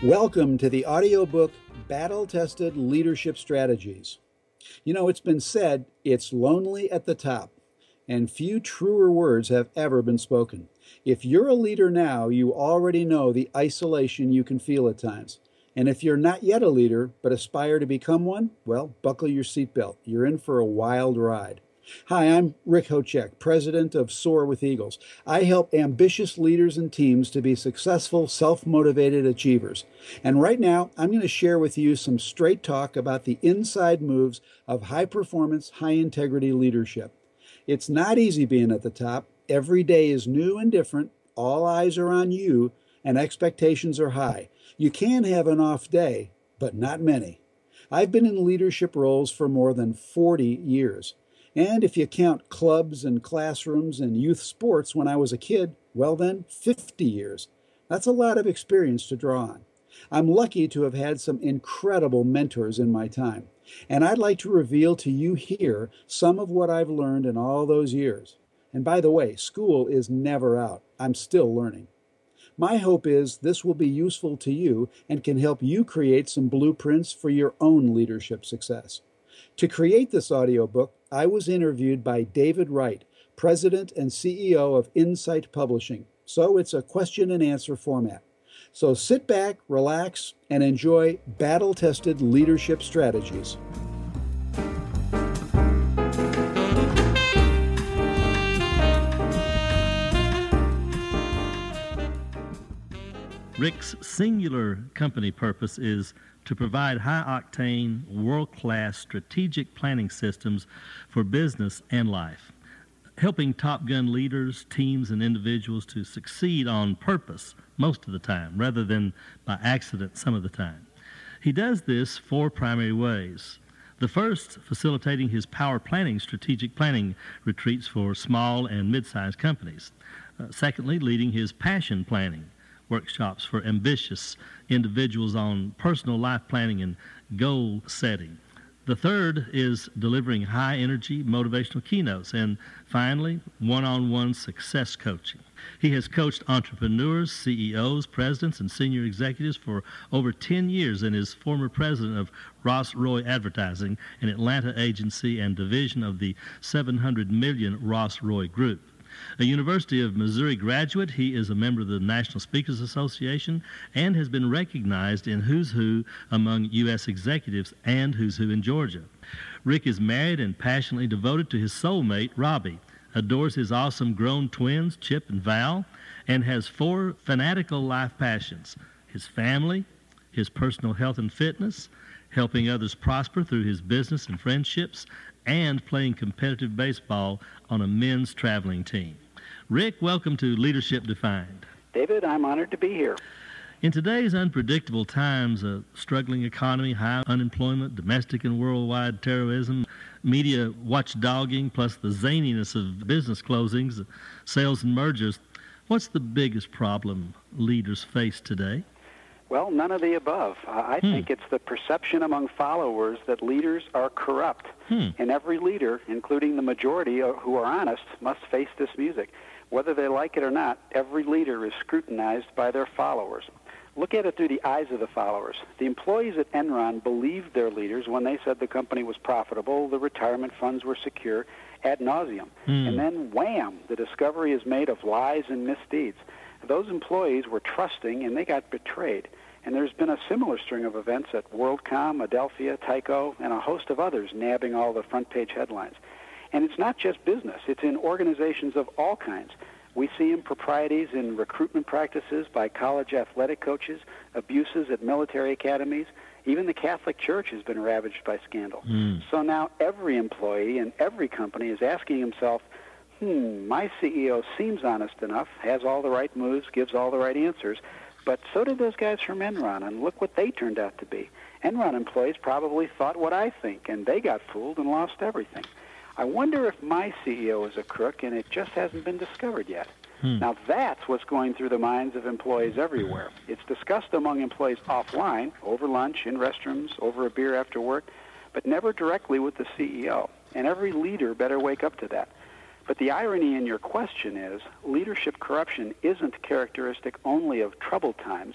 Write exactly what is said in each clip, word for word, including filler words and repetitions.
Welcome to the audiobook Battle-Tested Leadership Strategies. You know, it's been said, it's lonely at the top, and few truer words have ever been spoken. If you're a leader now, you already know the isolation you can feel at times. And if you're not yet a leader, but aspire to become one, well, buckle your seatbelt. You're in for a wild ride. Hi, I'm Rick Hochek, president of Soar with Eagles. I help ambitious leaders and teams to be successful, self-motivated achievers. And right now, I'm going to share with you some straight talk about the inside moves of high-performance, high-integrity leadership. It's not easy being at the top. Every day is new and different. All eyes are on you, and expectations are high. You can have an off day, but not many. I've been in leadership roles for more than forty years. And if you count clubs and classrooms and youth sports when I was a kid, well then, fifty years. That's a lot of experience to draw on. I'm lucky to have had some incredible mentors in my time. And I'd like to reveal to you here some of what I've learned in all those years. And by the way, school is never out. I'm still learning. My hope is this will be useful to you and can help you create some blueprints for your own leadership success. To create this audiobook, I was interviewed by David Wright, president and C E O of Insight Publishing. So it's a question and answer format. So sit back, relax, and enjoy battle-tested leadership strategies. Rick's singular company purpose is to provide high-octane, world-class strategic planning systems for business and life, helping Top Gun leaders, teams, and individuals to succeed on purpose most of the time, rather than by accident some of the time. He does this four primary ways. The first, facilitating his power planning strategic planning retreats for small and mid-sized companies. Uh, secondly, leading his passion planning workshops for ambitious individuals on personal life planning and goal setting. The third is delivering high-energy motivational keynotes. And finally, one-on-one success coaching. He has coached entrepreneurs, C E Os, presidents, and senior executives for over ten years and is former president of Ross Roy Advertising, an Atlanta agency and division of the seven hundred million Ross Roy Group. A University of Missouri graduate, he is a member of the National Speakers Association and has been recognized in Who's Who among U S executives and Who's Who in Georgia. Rick is married and passionately devoted to his soulmate, Robbie, adores his awesome grown twins, Chip and Val, and has four fanatical life passions: his family, his personal health and fitness, helping others prosper through his business and friendships, and playing competitive baseball on a men's traveling team. Rick, welcome to Leadership Defined. David, I'm honored to be here. In today's unpredictable times, a struggling economy, high unemployment, domestic and worldwide terrorism, media watchdogging, plus the zaniness of business closings, sales and mergers, what's the biggest problem leaders face today? Well, none of the above. Uh, I hmm. think it's the perception among followers that leaders are corrupt. Hmm. And every leader, including the majority who are honest, must face this music. Whether they like it or not, every leader is scrutinized by their followers. Look at it through the eyes of the followers. The employees at Enron believed their leaders when they said the company was profitable, the retirement funds were secure, ad nauseum. Hmm. And then, wham, the discovery is made of lies and misdeeds. Those employees were trusting, and they got betrayed. And there's been a similar string of events at WorldCom, Adelphia, Tyco, and a host of others nabbing all the front-page headlines. And it's not just business. It's in organizations of all kinds. We see improprieties in recruitment practices by college athletic coaches, abuses at military academies. Even the Catholic Church has been ravaged by scandal. Mm. So now every employee in every company is asking himself, hmm, my C E O seems honest enough, has all the right moves, gives all the right answers, but so did those guys from Enron, and look what they turned out to be. Enron employees probably thought what I think, and they got fooled and lost everything. I wonder if my C E O is a crook, and it just hasn't been discovered yet. Hmm. Now, that's what's going through the minds of employees everywhere. It's discussed among employees offline, over lunch, in restrooms, over a beer after work, but never directly with the C E O. And every leader better wake up to that. But the irony in your question is leadership corruption isn't characteristic only of troubled times.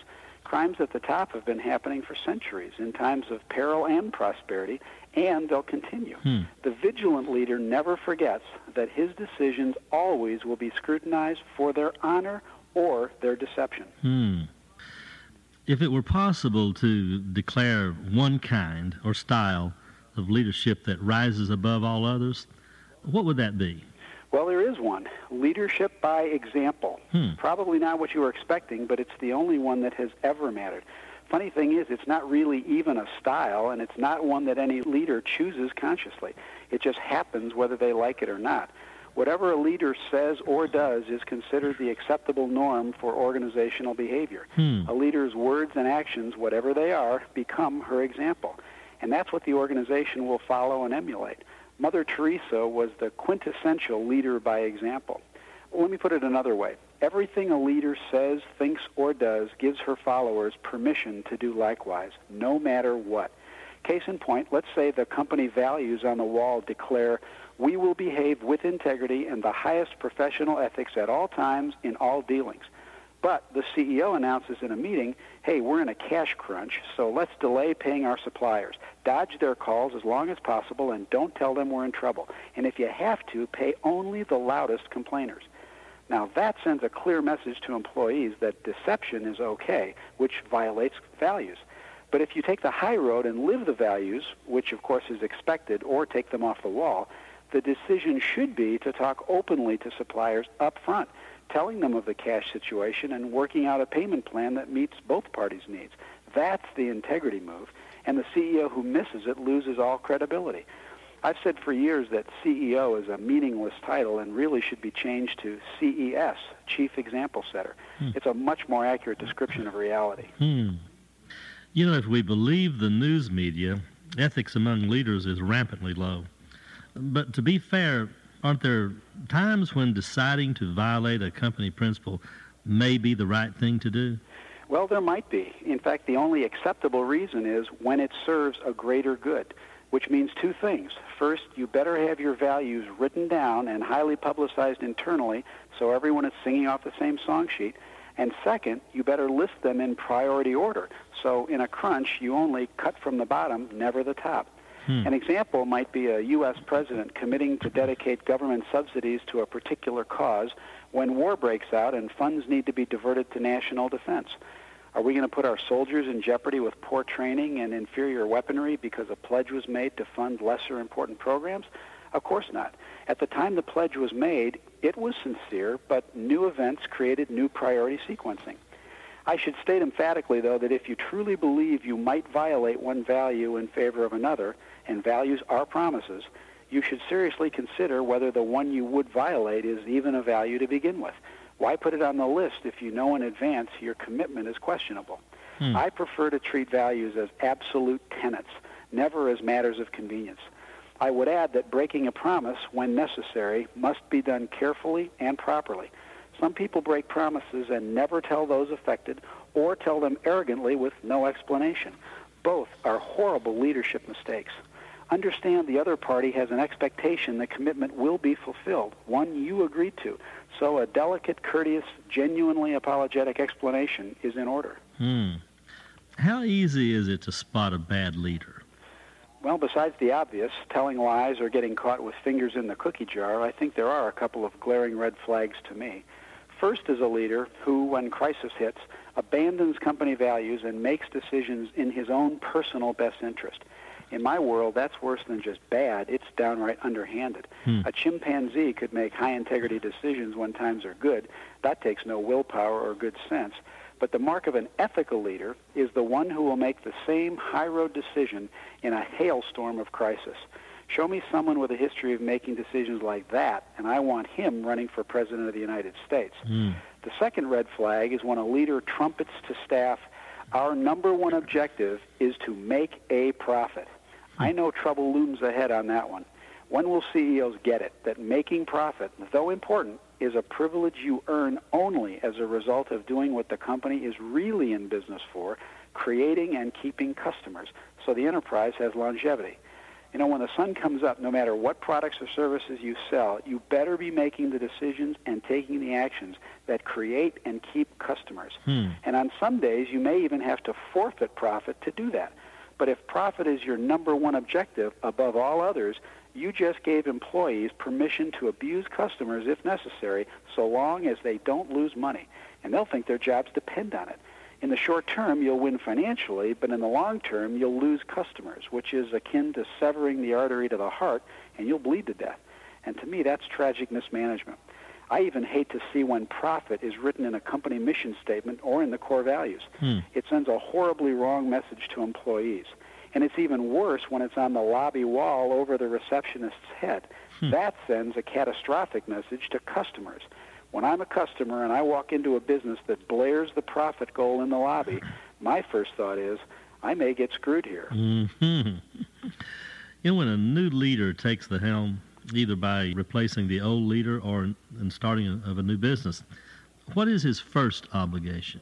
Crimes at the top have been happening for centuries in times of peril and prosperity, and they'll continue. Hmm. The vigilant leader never forgets that his decisions always will be scrutinized for their honor or their deception. Hmm. If it were possible to declare one kind or style of leadership that rises above all others, what would that be? Well, there is one. Leadership by example. Hmm. Probably not what you were expecting, but it's the only one that has ever mattered. Funny thing is, it's not really even a style, and it's not one that any leader chooses consciously. It just happens whether they like it or not. Whatever a leader says or does is considered the acceptable norm for organizational behavior. Hmm. A leader's words and actions, whatever they are, become her example. And that's what the organization will follow and emulate. Mother Teresa was the quintessential leader by example. Let me put it another way. Everything a leader says, thinks, or does gives her followers permission to do likewise, no matter what. Case in point, let's say the company values on the wall declare, "We will behave with integrity and the highest professional ethics at all times in all dealings." But the C E O announces in a meeting, "Hey, we're in a cash crunch, so let's delay paying our suppliers. Dodge their calls as long as possible and don't tell them we're in trouble. And if you have to, pay only the loudest complainers." Now, that sends a clear message to employees that deception is okay, which violates values. But if you take the high road and live the values, which of course is expected, or take them off the wall, the decision should be to talk openly to suppliers up front, telling them of the cash situation and working out a payment plan that meets both parties' needs. That's the integrity move, and the C E O who misses it loses all credibility. I've said for years that C E O is a meaningless title and really should be changed to C E S, Chief Example Setter. Hmm. It's a much more accurate description of reality. Hmm. You know, if we believe the news media, ethics among leaders is rampantly low. But to be fair, aren't there times when deciding to violate a company principle may be the right thing to do? Well, there might be. In fact, the only acceptable reason is when it serves a greater good, which means two things. First, you better have your values written down and highly publicized internally so everyone is singing off the same song sheet. And second, you better list them in priority order. So in a crunch, you only cut from the bottom, never the top. Hmm. An example might be a U S president committing to dedicate government subsidies to a particular cause when war breaks out and funds need to be diverted to national defense. Are we going to put our soldiers in jeopardy with poor training and inferior weaponry because a pledge was made to fund lesser important programs? Of course not. At the time the pledge was made, it was sincere, but new events created new priority sequencing. I should state emphatically, though, that if you truly believe you might violate one value in favor of another, and values are promises, you should seriously consider whether the one you would violate is even a value to begin with. Why put it on the list if you know in advance your commitment is questionable? Hmm. I prefer to treat values as absolute tenets, never as matters of convenience. I would add that breaking a promise, when necessary, must be done carefully and properly. Some people break promises and never tell those affected, or tell them arrogantly with no explanation. Both are horrible leadership mistakes. Understand the other party has an expectation the commitment will be fulfilled, one you agreed to. So a delicate, courteous, genuinely apologetic explanation is in order. Hmm. How easy is it to spot a bad leader? Well, besides the obvious, telling lies or getting caught with fingers in the cookie jar, I think there are a couple of glaring red flags to me. First is a leader who, when crisis hits, abandons company values and makes decisions in his own personal best interest. In my world, that's worse than just bad. It's downright underhanded. Hmm. A chimpanzee could make high-integrity decisions when times are good. That takes no willpower or good sense. But the mark of an ethical leader is the one who will make the same high-road decision in a hailstorm of crisis. Show me someone with a history of making decisions like that, and I want him running for President of the United States. Hmm. The second red flag is when a leader trumpets to staff, "Our number one objective is to make a profit." I know trouble looms ahead on that one. When will C E Os get it, that making profit, though important, is a privilege you earn only as a result of doing what the company is really in business for, creating and keeping customers, so the enterprise has longevity? You know, when the sun comes up, no matter what products or services you sell, you better be making the decisions and taking the actions that create and keep customers. Hmm. And on some days, you may even have to forfeit profit to do that. But if profit is your number one objective above all others, you just gave employees permission to abuse customers if necessary, so long as they don't lose money. And they'll think their jobs depend on it. In the short term, you'll win financially, but in the long term, you'll lose customers, which is akin to severing the artery to the heart, and you'll bleed to death. And to me, that's tragic mismanagement. I even hate to see when profit is written in a company mission statement or in the core values. Hmm. It sends a horribly wrong message to employees. And it's even worse when it's on the lobby wall over the receptionist's head. Hmm. That sends a catastrophic message to customers. When I'm a customer and I walk into a business that blares the profit goal in the lobby, my first thought is, I may get screwed here. Mm-hmm. You know, when a new leader takes the helm, either by replacing the old leader or in, in starting a, of a new business, what is his first obligation?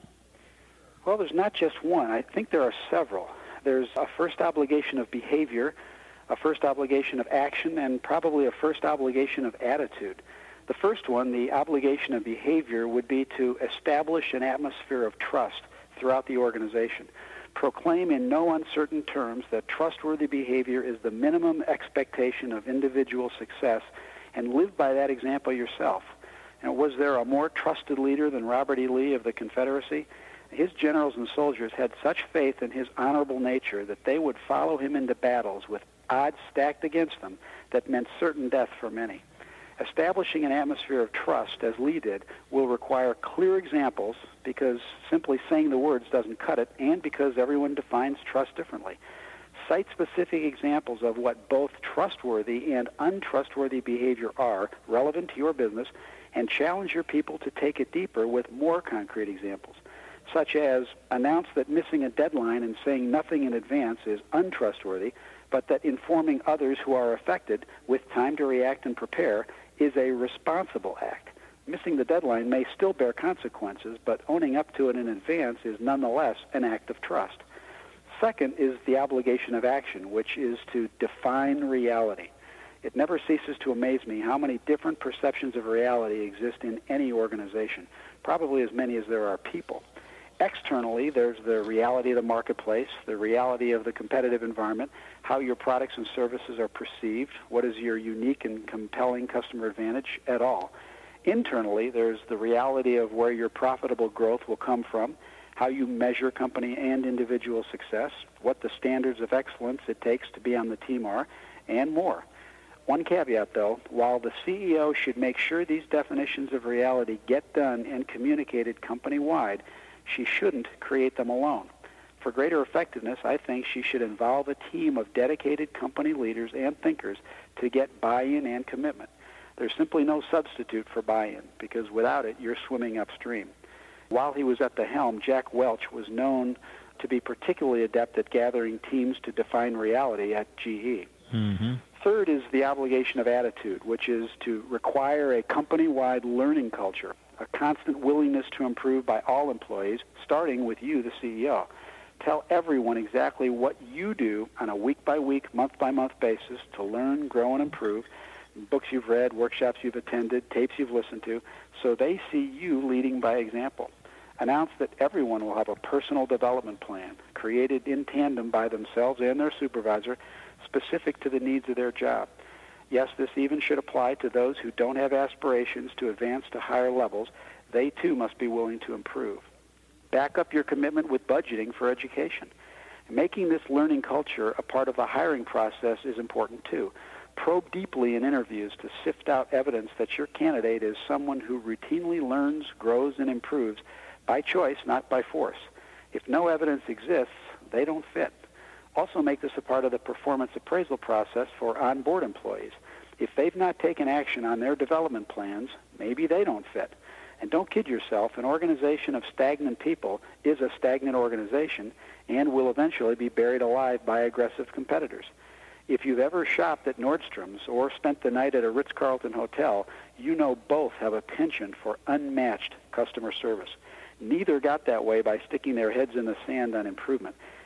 Well, there's not just one. I think there are several. There's a first obligation of behavior, a first obligation of action, and probably a first obligation of attitude. The first one, the obligation of behavior, would be to establish an atmosphere of trust throughout the organization. Proclaim in no uncertain terms that trustworthy behavior is the minimum expectation of individual success, and live by that example yourself. And was there a more trusted leader than Robert E. Lee of the Confederacy? His generals and soldiers had such faith in his honorable nature that they would follow him into battles with odds stacked against them that meant certain death for many. Establishing an atmosphere of trust, as Lee did, will require clear examples, because simply saying the words doesn't cut it, and because everyone defines trust differently. Cite specific examples of what both trustworthy and untrustworthy behavior are relevant to your business, and challenge your people to take it deeper with more concrete examples, such as announce that missing a deadline and saying nothing in advance is untrustworthy, but that informing others who are affected with time to react and prepare is a responsible act. Missing the deadline may still bear consequences, but owning up to it in advance is nonetheless an act of trust. Second is the obligation of action, which is to define reality. It never ceases to amaze me how many different perceptions of reality exist in any organization, probably as many as there are people. Externally, there's the reality of the marketplace, the reality of the competitive environment, how your products and services are perceived, what is your unique and compelling customer advantage at all. Internally, there's the reality of where your profitable growth will come from, how you measure company and individual success, what the standards of excellence it takes to be on the team are, and more. One caveat, though, while the C E O should make sure these definitions of reality get done and communicated company-wide, she shouldn't create them alone. For greater effectiveness, I think she should involve a team of dedicated company leaders and thinkers to get buy-in and commitment. There's simply no substitute for buy-in, because without it, you're swimming upstream. While he was at the helm, Jack Welch was known to be particularly adept at gathering teams to define reality at G E. Mm-hmm. Third is the obligation of attitude, which is to require a company-wide learning culture, a constant willingness to improve by all employees, starting with you, the C E O. Tell everyone exactly what you do on a week-by-week, month-by-month basis to learn, grow, and improve, books you've read, workshops you've attended, tapes you've listened to, so they see you leading by example. Announce that everyone will have a personal development plan created in tandem by themselves and their supervisor, specific to the needs of their job. Yes, this even should apply to those who don't have aspirations to advance to higher levels. They, too, must be willing to improve. Back up your commitment with budgeting for education. Making this learning culture a part of the hiring process is important, too. Probe deeply in interviews to sift out evidence that your candidate is someone who routinely learns, grows, and improves by choice, not by force. If no evidence exists, they don't fit. Also make this a part of the performance appraisal process for on-board employees. If they've not taken action on their development plans, maybe they don't fit. And don't kid yourself, an organization of stagnant people is a stagnant organization and will eventually be buried alive by aggressive competitors. If you've ever shopped at Nordstrom's or spent the night at a Ritz-Carlton hotel, you know both have a penchant for unmatched customer service. Neither got that way by sticking their heads in the sand on improvement.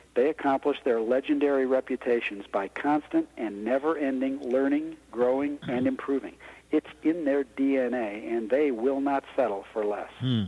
They accomplish their legendary reputations by constant and never-ending learning, growing, and improving. It's in their D N A, and they will not settle for less. Hmm.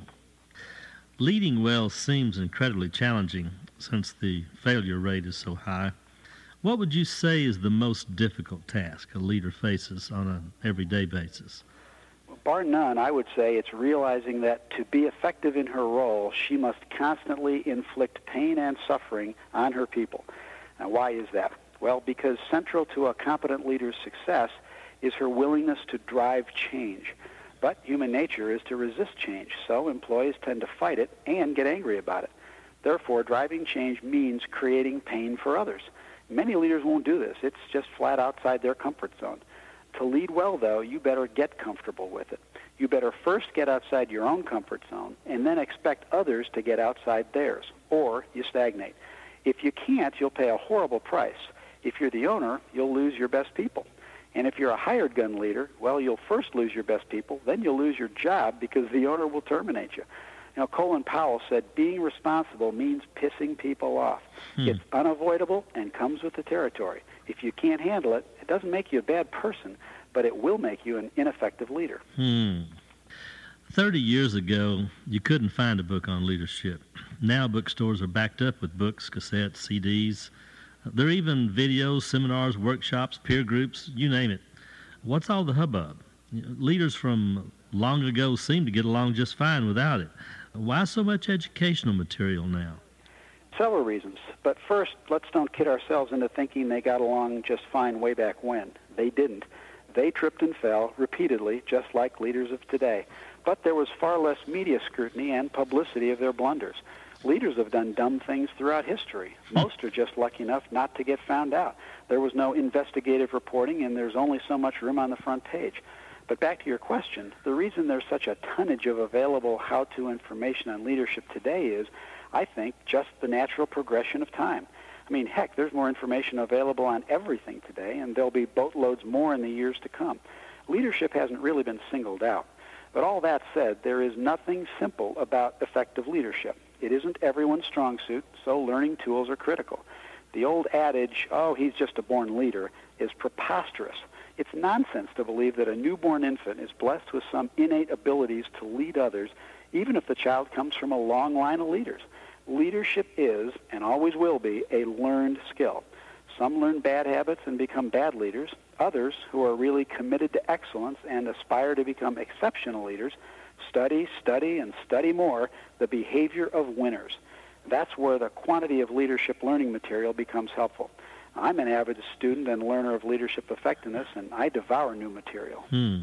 Leading well seems incredibly challenging since the failure rate is so high. What would you say is the most difficult task a leader faces on an everyday basis? Well, bar none, I would say it's realizing that to be effective in her role, she must constantly inflict pain and suffering on her people. Now, why is that? Well, because central to a competent leader's success is her willingness to drive change. But human nature is to resist change, so employees tend to fight it and get angry about it. Therefore, driving change means creating pain for others. Many leaders won't do this. It's just flat outside their comfort zone. To lead well, though, you better get comfortable with it. You better first get outside your own comfort zone and then expect others to get outside theirs, or you stagnate. If you can't, you'll pay a horrible price. If you're the owner, you'll lose your best people. And if you're a hired gun leader, well, you'll first lose your best people, then you'll lose your job because the owner will terminate you. You know, Colin Powell said, being responsible means pissing people off. Hmm. It's unavoidable and comes with the territory. If you can't handle it, it doesn't make you a bad person, but it will make you an ineffective leader. Hmm. Thirty years ago, you couldn't find a book on leadership. Now bookstores are backed up with books, cassettes, C Ds. There are even videos, seminars, workshops, peer groups, you name it. What's all the hubbub? You know, leaders from long ago seem to get along just fine without it. Why so much educational material now? Several reasons. But first, let's don't kid ourselves into thinking they got along just fine way back when. They didn't. They tripped and fell repeatedly, just like leaders of today. But there was far less media scrutiny and publicity of their blunders. Leaders have done dumb things throughout history. Most are just lucky enough not to get found out. There was no investigative reporting, and there's only so much room on the front page. But back to your question, the reason there's such a tonnage of available how-to information on leadership today is, I think, just the natural progression of time. I mean, heck, there's more information available on everything today, and there'll be boatloads more in the years to come. Leadership hasn't really been singled out. But all that said, there is nothing simple about effective leadership. It isn't everyone's strong suit, so learning tools are critical. The old adage, oh, he's just a born leader, is preposterous. It's nonsense to believe that a newborn infant is blessed with some innate abilities to lead others, even if the child comes from a long line of leaders. Leadership is, and always will be, a learned skill. Some learn bad habits and become bad leaders. Others, who are really committed to excellence and aspire to become exceptional leaders, study, study, and study more the behavior of winners. That's where the quantity of leadership learning material becomes helpful. I'm an avid student and learner of leadership effectiveness, and I devour new material. Hmm.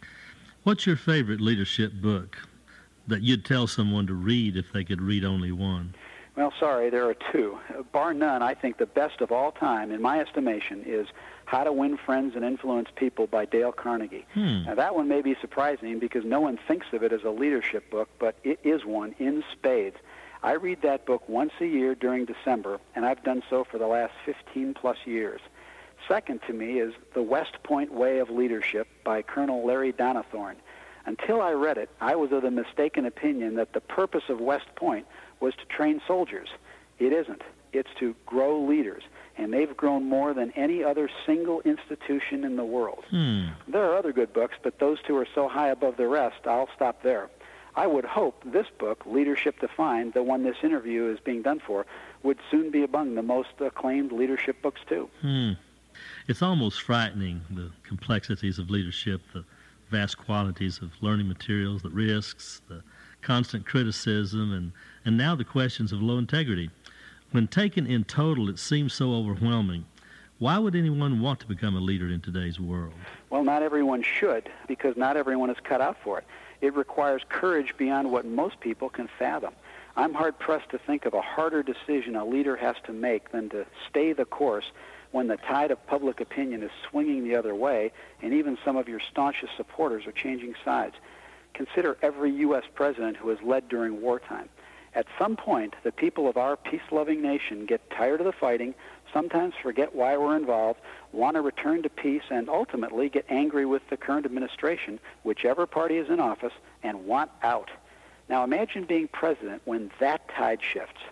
What's your favorite leadership book that you'd tell someone to read if they could read only one? Well, sorry, there are two. Bar none, I think the best of all time, in my estimation, is How to Win Friends and Influence People by Dale Carnegie. Hmm. Now, that one may be surprising because no one thinks of it as a leadership book, but it is one in spades. I read that book once a year during December, and I've done so for the last fifteen plus years. Second to me is The West Point Way of Leadership by Colonel Larry Donathorn. Until I read it, I was of the mistaken opinion that the purpose of West Point was to train soldiers. It isn't. It's to grow leaders, and they've grown more than any other single institution in the world. Hmm. There are other good books, but those two are so high above the rest, I'll stop there. I would hope this book, Leadership Defined, the one this interview is being done for, would soon be among the most acclaimed leadership books, too. Hmm. It's almost frightening, the complexities of leadership, the vast quantities of learning materials, the risks, the constant criticism, and, and now the questions of low integrity. When taken in total, it seems so overwhelming. Why would anyone want to become a leader in today's world? Well, not everyone should, because not everyone is cut out for it. It requires courage beyond what most people can fathom. I'm hard-pressed to think of a harder decision a leader has to make than to stay the course when the tide of public opinion is swinging the other way, and even some of your staunchest supporters are changing sides. Consider every U S president who has led during wartime. At some point, the people of our peace-loving nation get tired of the fighting, sometimes forget why we're involved, want to return to peace, and ultimately get angry with the current administration, whichever party is in office, and want out. Now imagine being president when that tide shifts.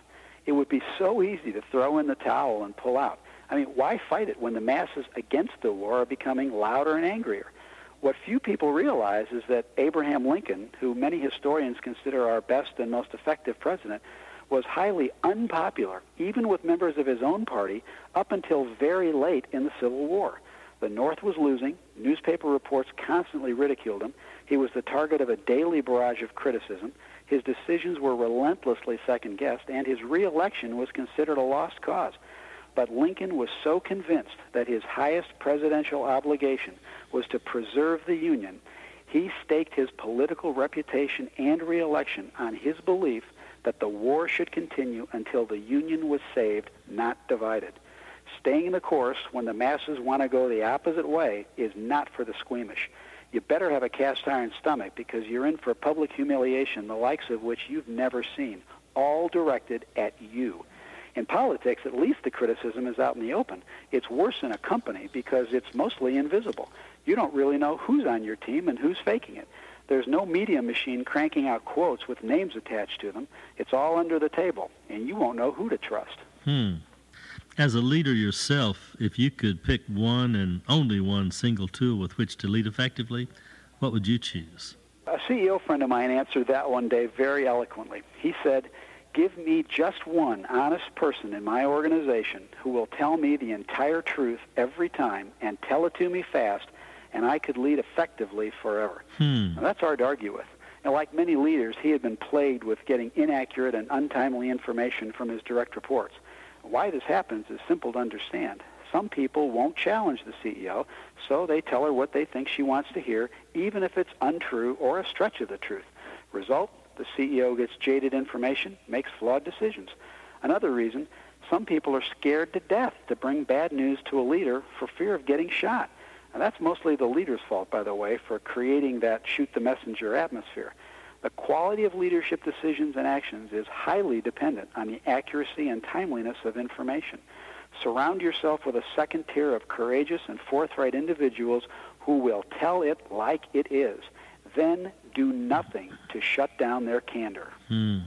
It would be so easy to throw in the towel and pull out. I mean, why fight it when the masses against the war are becoming louder and angrier? What few people realize is that Abraham Lincoln, who many historians consider our best and most effective president, was highly unpopular, even with members of his own party, up until very late in the Civil War. The North was losing. Newspaper reports constantly ridiculed him. He was the target of a daily barrage of criticism. His decisions were relentlessly second-guessed, and his re-election was considered a lost cause. But Lincoln was so convinced that his highest presidential obligation was to preserve the Union, he staked his political reputation and re-election on his belief that the war should continue until the Union was saved, not divided. Staying the course when the masses want to go the opposite way is not for the squeamish. You better have a cast-iron stomach, because you're in for public humiliation, the likes of which you've never seen, all directed at you. In politics, at least the criticism is out in the open. It's worse in a company because it's mostly invisible. You don't really know who's on your team and who's faking it. There's no media machine cranking out quotes with names attached to them. It's all under the table, and you won't know who to trust. Hmm. As a leader yourself, if you could pick one and only one single tool with which to lead effectively, what would you choose? A C E O friend of mine answered that one day very eloquently. He said, "Give me just one honest person in my organization who will tell me the entire truth every time and tell it to me fast, and I could lead effectively forever." Hmm. Now, that's hard to argue with. And like many leaders, he had been plagued with getting inaccurate and untimely information from his direct reports. Why this happens is simple to understand. Some people won't challenge the C E O, so they tell her what they think she wants to hear, even if it's untrue or a stretch of the truth. Result, the C E O gets jaded information, makes flawed decisions. Another reason, some people are scared to death to bring bad news to a leader for fear of getting shot. And that's mostly the leader's fault, by the way, for creating that shoot-the-messenger atmosphere. The quality of leadership decisions and actions is highly dependent on the accuracy and timeliness of information. Surround yourself with a second tier of courageous and forthright individuals who will tell it like it is. Then do nothing to shut down their candor. Hmm.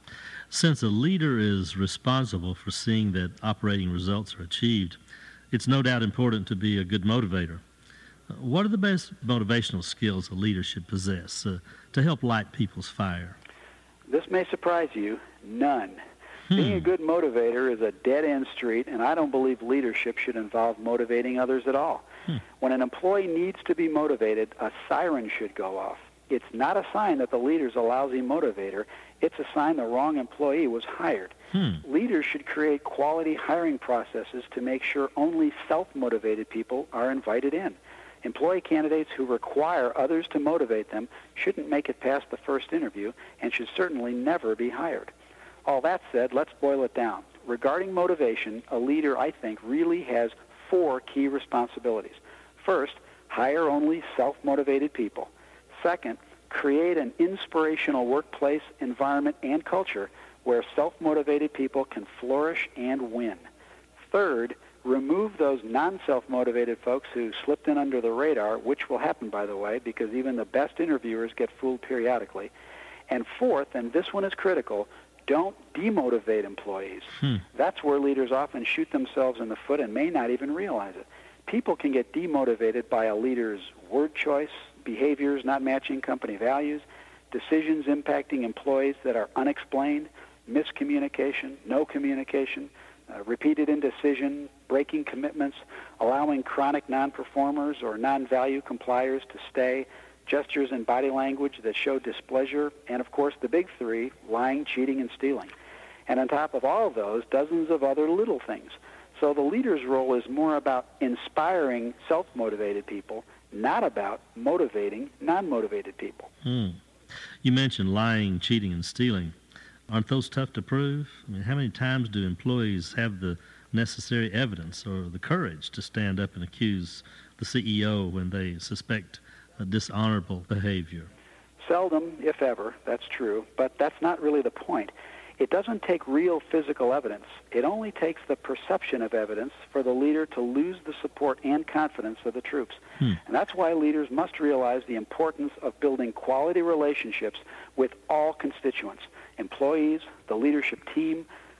Since a leader is responsible for seeing that operating results are achieved, it's no doubt important to be a good motivator. What are the best motivational skills a leader should possess uh, to help light people's fire? This may surprise you. None. Hmm. Being a good motivator is a dead-end street, and I don't believe leadership should involve motivating others at all. Hmm. When an employee needs to be motivated, a siren should go off. It's not a sign that the leader's a lousy motivator. It's a sign the wrong employee was hired. Hmm. Leaders should create quality hiring processes to make sure only self-motivated people are invited in. Employee candidates who require others to motivate them shouldn't make it past the first interview and should certainly never be hired. All that said, let's boil it down. Regarding motivation, a leader, I think, really has four key responsibilities. First, hire only self-motivated people. Second, create an inspirational workplace environment and culture where self-motivated people can flourish and win. Third, remove those non-self-motivated folks who slipped in under the radar, which will happen, by the way, because even the best interviewers get fooled periodically. And fourth, and this one is critical, don't demotivate employees. Hmm. That's where leaders often shoot themselves in the foot and may not even realize it. People can get demotivated by a leader's word choice, behaviors not matching company values, decisions impacting employees that are unexplained, miscommunication, no communication, uh, repeated indecision, breaking commitments, allowing chronic non-performers or non-value compliers to stay, gestures and body language that show displeasure, and of course the big three, lying, cheating, and stealing. And on top of all of those, dozens of other little things. So the leader's role is more about inspiring self-motivated people, not about motivating non-motivated people. Hmm. You mentioned lying, cheating, and stealing. Aren't those tough to prove? I mean, how many times do employees have the necessary evidence or the courage to stand up and accuse the C E O when they suspect a dishonorable behavior? Seldom, if ever, that's true, but that's not really the point. It doesn't take real physical evidence. It only takes the perception of evidence for the leader to lose the support and confidence of the troops. Hmm. And that's why leaders must realize the importance of building quality relationships with all constituents, employees, the leadership team,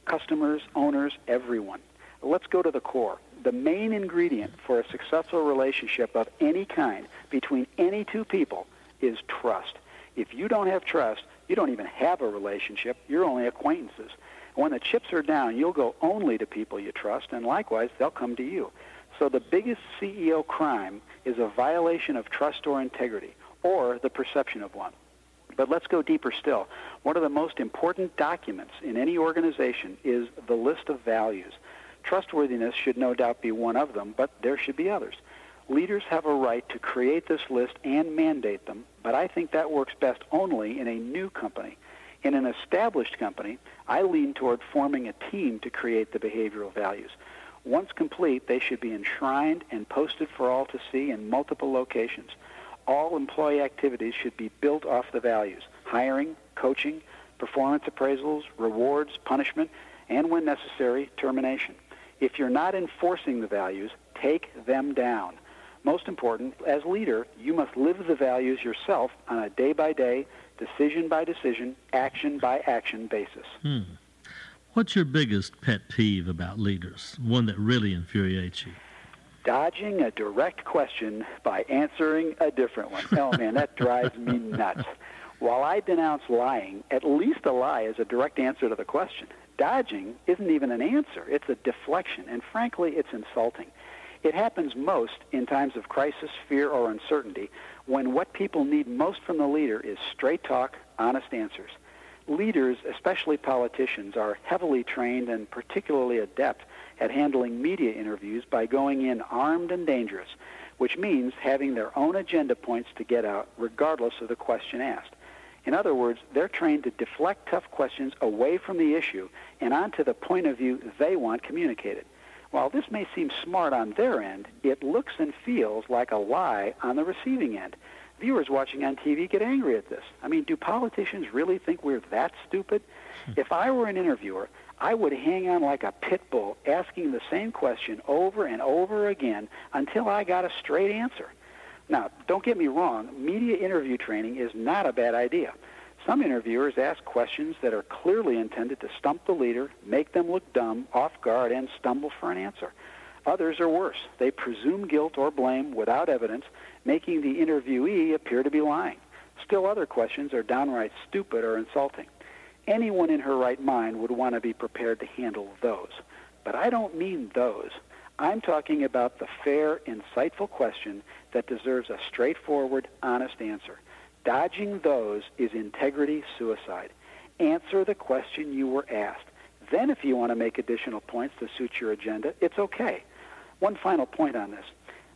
customers, owners, everyone. Let's go to the core. The main ingredient for a successful relationship of any kind between any two people is trust. If you don't have trust, you don't even have a relationship. You're only acquaintances. When the chips are down, you'll go only to people you trust, and likewise, they'll come to you. So the biggest C E O crime is a violation of trust or integrity, or the perception of one. But let's go deeper still. One of the most important documents in any organization is the list of values. Trustworthiness should no doubt be one of them, but there should be others. Leaders have a right to create this list and mandate them, but I think that works best only in a new company. In an established company, I lean toward forming a team to create the behavioral values. Once complete, they should be enshrined and posted for all to see in multiple locations. All employee activities should be built off the values: hiring, coaching, performance appraisals, rewards, punishment, and when necessary, termination. If you're not enforcing the values, take them down. Most important, as leader, you must live the values yourself on a day-by-day, decision-by-decision, action-by-action basis. Hmm. What's your biggest pet peeve about leaders, one that really infuriates you? Dodging a direct question by answering a different one. Oh, man, that drives me nuts. While I denounce lying, at least a lie is a direct answer to the question. Dodging isn't even an answer. It's a deflection, and frankly, it's insulting. It happens most in times of crisis, fear, or uncertainty, when what people need most from the leader is straight talk, honest answers. Leaders, especially politicians, are heavily trained and particularly adept at handling media interviews by going in armed and dangerous, which means having their own agenda points to get out regardless of the question asked. In other words, they're trained to deflect tough questions away from the issue and onto the point of view they want communicated. While this may seem smart on their end, it looks and feels like a lie on the receiving end. Viewers watching on T V get angry at this. I mean, do politicians really think we're that stupid? If I were an interviewer, I would hang on like a pit bull, asking the same question over and over again until I got a straight answer. Now, don't get me wrong, media interview training is not a bad idea. Some interviewers ask questions that are clearly intended to stump the leader, make them look dumb, off guard, and stumble for an answer. Others are worse. They presume guilt or blame without evidence, making the interviewee appear to be lying. Still other questions are downright stupid or insulting. Anyone in her right mind would want to be prepared to handle those. But I don't mean those. I'm talking about the fair, insightful question that deserves a straightforward, honest answer. Dodging those is integrity suicide. Answer the question you were asked. Then if you want to make additional points to suit your agenda, it's okay. One final point on this.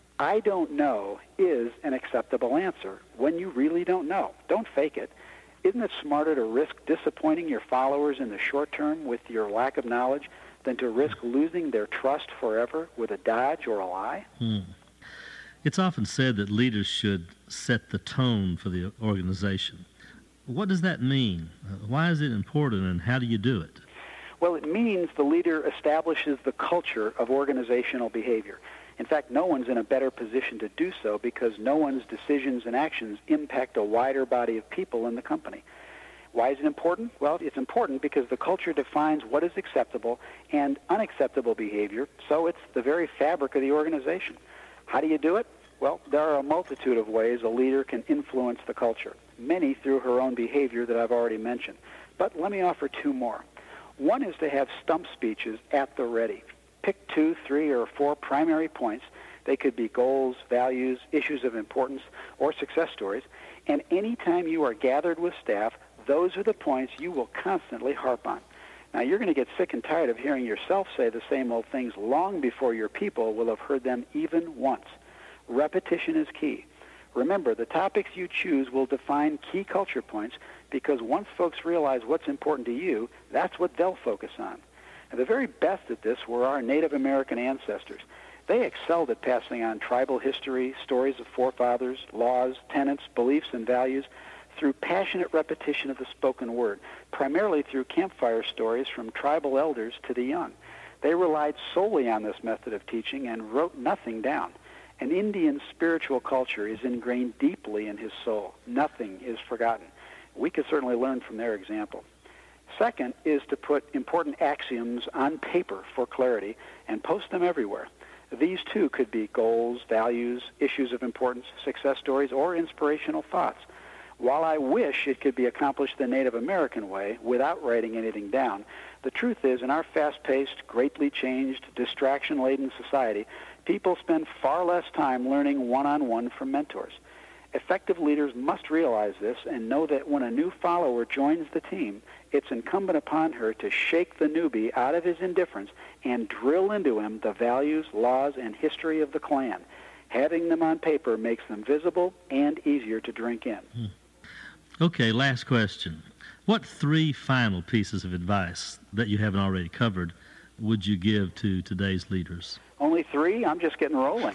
I don't know is an acceptable answer when you really don't know. Don't fake it. Isn't it smarter to risk disappointing your followers in the short term with your lack of knowledge than to risk losing their trust forever with a dodge or a lie? Hmm. It's often said that leaders should set the tone for the organization. What does that mean? Uh, why is it important, and how do you do it? Well, it means the leader establishes the culture of organizational behavior. In fact, no one's in a better position to do so because no one's decisions and actions impact a wider body of people in the company. Why is it important? Well, it's important because the culture defines what is acceptable and unacceptable behavior, so it's the very fabric of the organization. How do you do it? Well, there are a multitude of ways a leader can influence the culture, many through her own behavior that I've already mentioned. But let me offer two more. One is to have stump speeches at the ready. Pick two, three, or four primary points. They could be goals, values, issues of importance, or success stories. And anytime you are gathered with staff, those are the points you will constantly harp on. Now, you're going to get sick and tired of hearing yourself say the same old things long before your people will have heard them even once. Repetition is key. Remember, the topics you choose will define key culture points because once folks realize what's important to you, that's what they'll focus on. And the very best at this were our Native American ancestors. They excelled at passing on tribal history, stories of forefathers, laws, tenets, beliefs, and values through passionate repetition of the spoken word, primarily through campfire stories from tribal elders to the young. They relied solely on this method of teaching and wrote nothing down. An Indian spiritual culture is ingrained deeply in his soul. Nothing is forgotten. We could certainly learn from their example. Second is to put important axioms on paper for clarity and post them everywhere. These, too, could be goals, values, issues of importance, success stories, or inspirational thoughts. While I wish it could be accomplished the Native American way without writing anything down, the truth is, in our fast-paced, greatly changed, distraction-laden society, people spend far less time learning one-on-one from mentors. Effective leaders must realize this and know that when a new follower joins the team, it's incumbent upon her to shake the newbie out of his indifference and drill into him the values, laws, and history of the clan. Having them on paper makes them visible and easier to drink in. Hmm. Okay, last question. What three final pieces of advice that you haven't already covered would you give to today's leaders? Only three? I'm just getting rolling.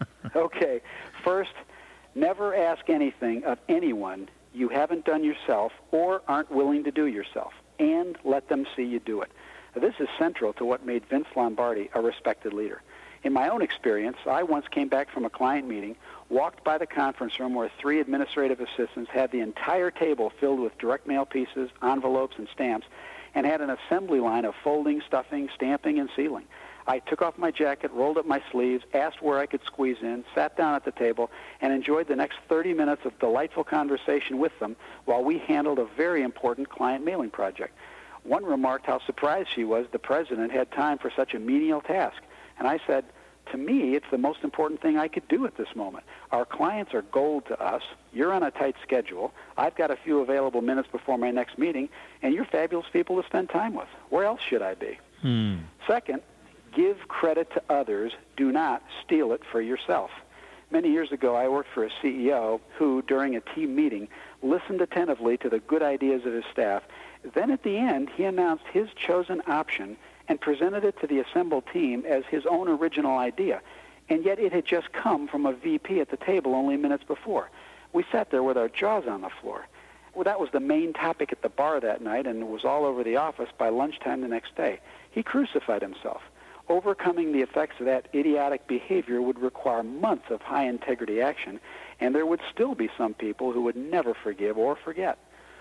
Okay. First, never ask anything of anyone you haven't done yourself or aren't willing to do yourself, and let them see you do it. This is central to what made Vince Lombardi a respected leader. In my own experience, I once came back from a client meeting, walked by the conference room where three administrative assistants had the entire table filled with direct mail pieces, envelopes, and stamps, and had an assembly line of folding, stuffing, stamping, and sealing. I took off my jacket, rolled up my sleeves, asked where I could squeeze in, sat down at the table, and enjoyed the next thirty minutes of delightful conversation with them while we handled a very important client mailing project. One remarked how surprised she was the president had time for such a menial task. And I said, to me, it's the most important thing I could do at this moment. Our clients are gold to us. You're on a tight schedule. I've got a few available minutes before my next meeting, and you're fabulous people to spend time with. Where else should I be? Hmm. Second, give credit to others. Do not steal it for yourself. Many years ago, I worked for a C E O who, during a team meeting, listened attentively to the good ideas of his staff. Then at the end, he announced his chosen option and presented it to the assembled team as his own original idea. And yet it had just come from a V P at the table only minutes before. We sat there with our jaws on the floor. Well, that was the main topic at the bar that night, and it was all over the office by lunchtime the next day. He crucified himself. Overcoming the effects of that idiotic behavior would require months of high-integrity action, and there would still be some people who would never forgive or forget.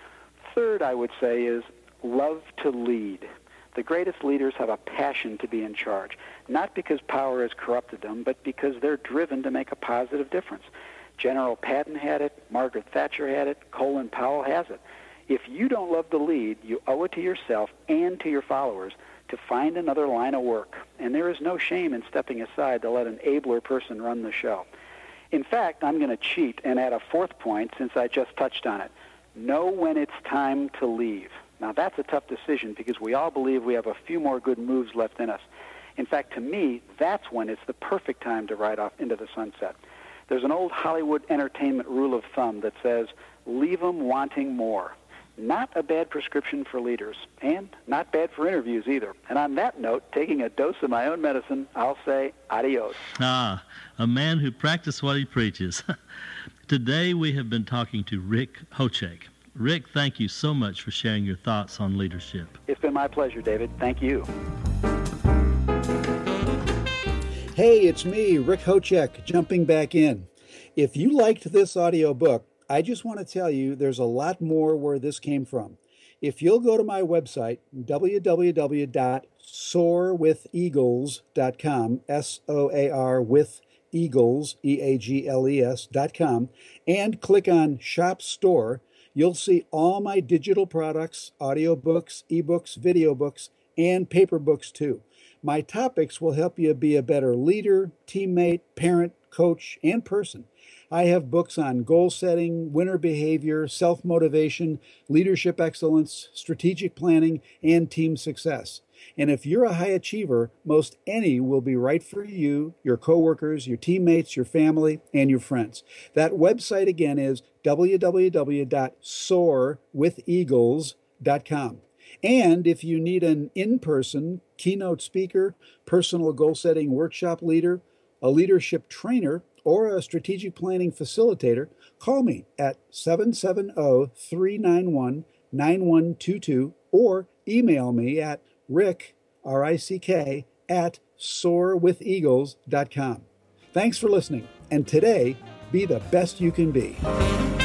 Third, I would say, is love to lead. The greatest leaders have a passion to be in charge, not because power has corrupted them, but because they're driven to make a positive difference. General Patton had it, Margaret Thatcher had it, Colin Powell has it. If you don't love to lead, you owe it to yourself and to your followers to find another line of work, and there is no shame in stepping aside to let an abler person run the show. In fact, I'm going to cheat and add a fourth point since I just touched on it. Know when it's time to leave. Now, that's a tough decision because we all believe we have a few more good moves left in us. In fact, to me, that's when it's the perfect time to ride off into the sunset. There's an old Hollywood entertainment rule of thumb that says, leave them wanting more. Not a bad prescription for leaders, and not bad for interviews either. And on that note, taking a dose of my own medicine, I'll say adios. Ah, a man who practiced what he preaches. Today we have been talking to Rick Hochek. Rick, thank you so much for sharing your thoughts on leadership. It's been my pleasure, David. Thank you. Hey, it's me, Rick Hochek, jumping back in. If you liked this audiobook, I just want to tell you there's a lot more where this came from. If you'll go to my website, w w w dot soar with eagles dot com, S O A R with Eagles, E A G L E S dot com, and click on Shop Store, you'll see all my digital products, audiobooks, ebooks, video books, and paper books too. My topics will help you be a better leader, teammate, parent, coach, and person. I have books on goal setting, winner behavior, self-motivation, leadership excellence, strategic planning, and team success. And if you're a high achiever, most any will be right for you, your coworkers, your teammates, your family, and your friends. That website again is w w w dot soar with eagles dot com. And if you need an in-person keynote speaker, personal goal-setting workshop leader, a leadership trainer, or a strategic planning facilitator, call me at seven seven zero, three nine one, nine one two two or email me at rick, R I C K, at soar with eagles dot com. Thanks for listening, and today, be the best you can be.